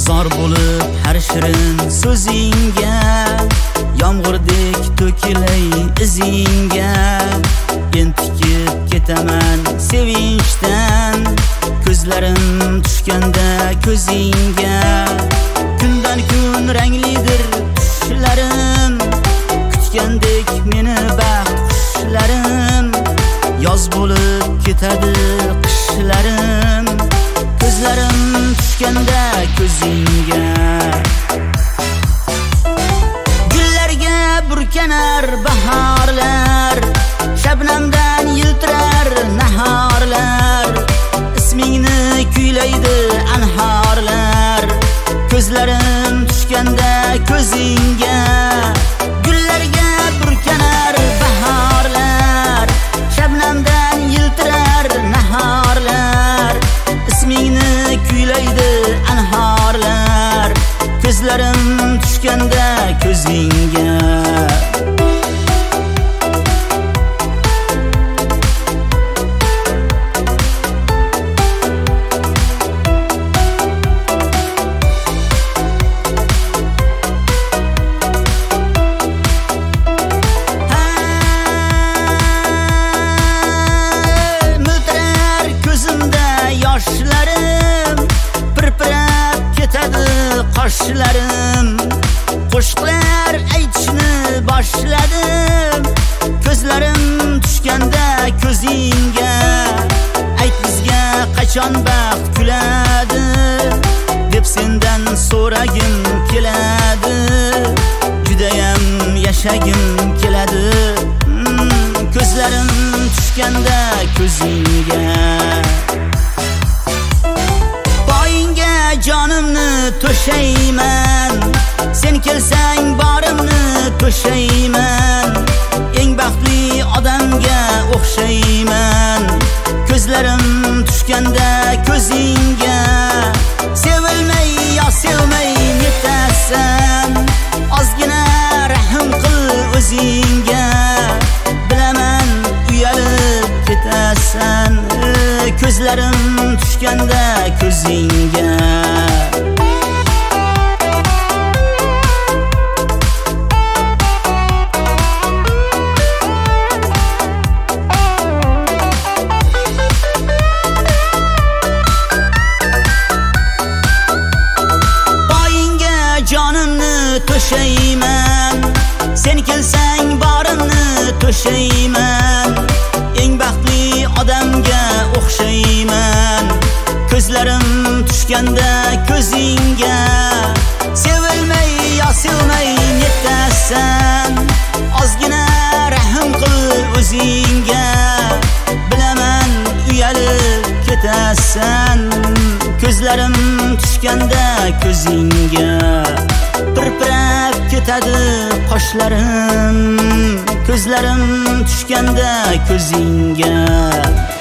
zor bo'lib har shirin so'zingga, yomg'irdek to'kilay izingga. Entikib ketaman sevinchdan, ko'zlarim tushganda ko'zingga. Kundan kun ranglidir tushlarim, kutgandek meni baxt qushlarim. Yoz bo'lib ketadi qishlarim, ko'zlarim tushganda ko'zingga. Gullarga burkanar bahorlar, shabnamdan yiltirar nahorlar. Ismingni kuylaydi anhorlar, ko'zlarim tushganda ko'zingga. Gullarga burkanar bahorlar, shabnamdan yiltirar nahorlar. Ismingni kuylaydi anhorlar, ko'zlarim tushganda ko'zingga. Yoshlarim pirpirab ketadi qoshlarim, qo'shiqlar aytishni boshladim, ko'zlarim tushganda ko'zingga. Ayt bizga qachon baxt kuladi, deb sendan so'ragim keladi. Judayam yashagim keladi, ko'zlarim tushganda ko'zingga. Jonimni to'shayman, sen kelsang borimni to'shayman. Eng baxtli odamga o'xshayman, ko'zlarim tushganda ko'zingga. Sevilmay yo sevmay netasan, ozgina rahm qil o'zingga. Bilaman uyalib ketasan, ko'zlarim tushganda ko'zingga. Boyingga jonimni to'shayman, sen kelsang borimni to'shayman. Eng baxtli odamga o'xshayman, ko'zlarim tushganda ko'zingga. Sevilmay yo sevmay netasan, ozgina rahm qil o'zingga. Bilaman uyalib ketasan, ko'zlarim tushganda ko'zingga. Pirpirab ketadi qoshlarim, ko'zlarim tushganda ko'zingga.